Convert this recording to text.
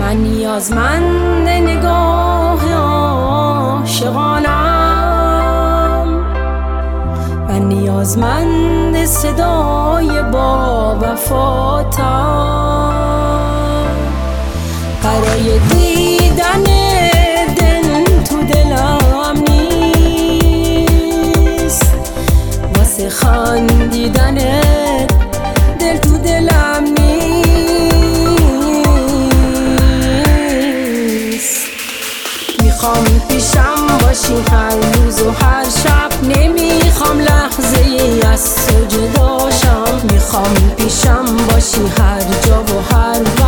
من نیازمند نگاه عاشقانم، من نیازمند صدای با وفاتم. برای دیدن دل تو دلم نیست، واسه خندیدن دل تو دلم نیست. میخوام پیشم باشی هر روز و هر شب، نمیخوام لحظه ای از تو جداشم. میخوام پیشم باشی هر جا و هر وقت،